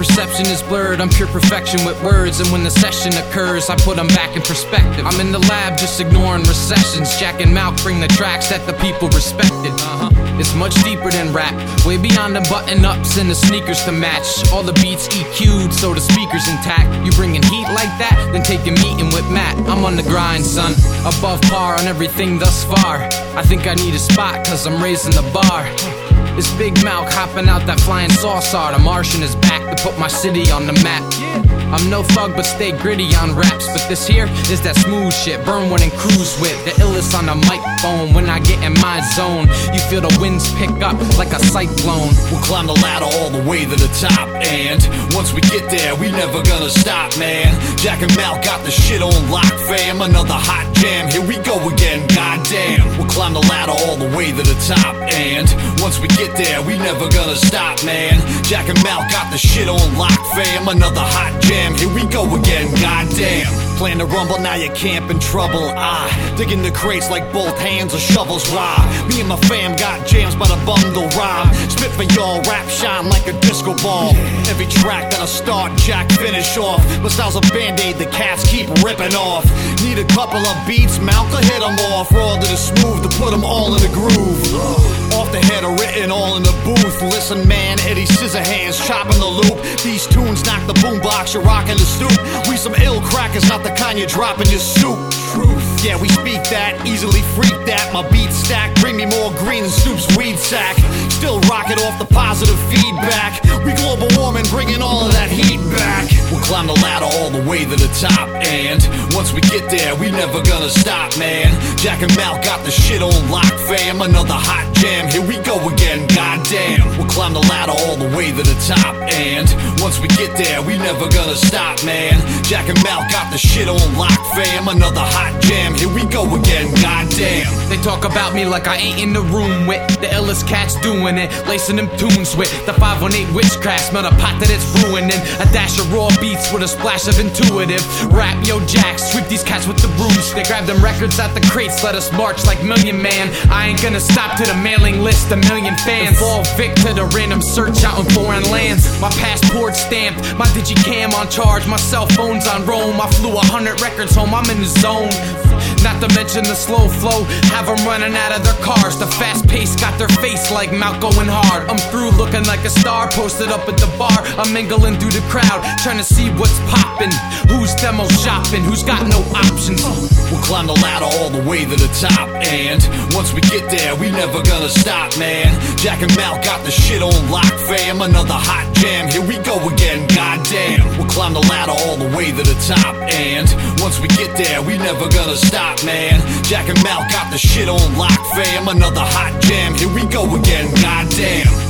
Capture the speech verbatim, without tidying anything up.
perception is blurred. I'm pure perfection with words, and when the session occurs, I put them back in perspective. I'm in the lab just ignoring recessions. Jack and Malk bring the tracks that the people respected. Uh-huh. It's much deeper than rap, way beyond the button-ups and the sneakers to match. All the beats E Q'd, so the speaker's intact. You bringing heat like that, then take a meeting with Matt. I'm on the grind, son, above par on everything thus far. I think I need a spot, cause I'm raising the bar. It's Big Malk hopping out that flying saucer. The Martian is back to put my city on the map. I'm no thug but stay gritty on raps, but this here is that smooth shit. Burn one and cruise with the illest on the microphone. When I get in my zone, you feel the winds pick up like a cyclone. We'll climb the ladder all the way to the top, and once we get there, we never gonna stop, man. Jack and Malk got the shit on lock, fam. Another hot jam, here we go again, goddamn. We'll climb the ladder all the way to the top, and once we get there, we never gonna stop, man. Jack and Malk got the shit on lock, fam. Another hot jam, here we go again, goddamn. Plan to rumble, now you camp in trouble. I dig in the crates like both hands or shovels. Rah. Me and my fam got jams by the bundle rhyme. Spit for y'all, rap shine like a disco ball. Every track that I start, Jack finish off. My style's a band-aid, the cats keep ripping off. Need a couple of beats, Malk to hit them off. Raw to the smooth, to put them all in the groove. Off the head or written all in the booth. Listen man, Eddie Scissorhands chopping the loop. These tunes knock the boombox, you're rocking the stoop. We some ill crackers, not the kind you drop in your soup. Truth, yeah we speak that, easily freak that. My beats stack, bring me more green than Snoop's weed sack. Still rocking off the positive feedback. We global warming, bringing all of that heat back. We'll climb the ladder all the way to the top, and once we get there, we never gonna stop, man. Jack and Malk got the shit on lock, fam. Another hot jam, here we go again, goddamn. We'll climb the ladder all the way to the top, and once we get there, we never gonna stop, man. Jack and Malk got the shit on lock, fam. Another hot jam, here we go again, goddamn. They talk about me like I ain't in the room with the illest cats doing it, lacing them tunes with the five one eight witchcraft. Smell the pot that it's ruining. A dash of raw beats with a splash of intuitive rap. Yo Jack, sweep these cats with the broomstick. Grab them records out the crates, let us march like Million Man. I ain't gonna stop to the mailing list, a million fans. Fall Vic to the random search out in foreign lands. My passport stamped, my digicam on charge, my cell phone's on roam. I flew a hundred records home, I'm in the zone. Not to mention the slow flow, have them running out of their cars. The fast pace got their face like Malk going hard. I'm through looking like a star, posted up at the bar. I'm mingling through the crowd, trying to see what's poppin'. Who's demo shopping, who's got no options. We'll climb the ladder all the way to the top, and once we get there, we never gonna stop, man. Jack and Malk got the shit on lock, fam. Another hot jam, here we go again, goddamn. We'll climb the ladder all the way to the top, and once we get there, we never gonna stop, man. Jack and Malk got the shit on lock, fam. Another hot jam, here we go again, goddamn.